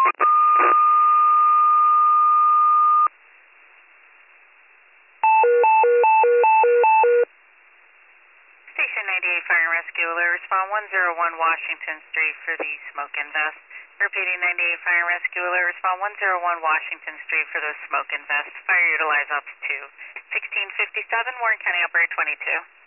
Station 98 Fire and Rescue Alert, respond 101 Washington Street for the smoke invest. Repeating 98 Fire and Rescue Alert, respond 101 Washington Street for the smoke invest. Fire utilize ops 2. 1657, Warren County Operator 22.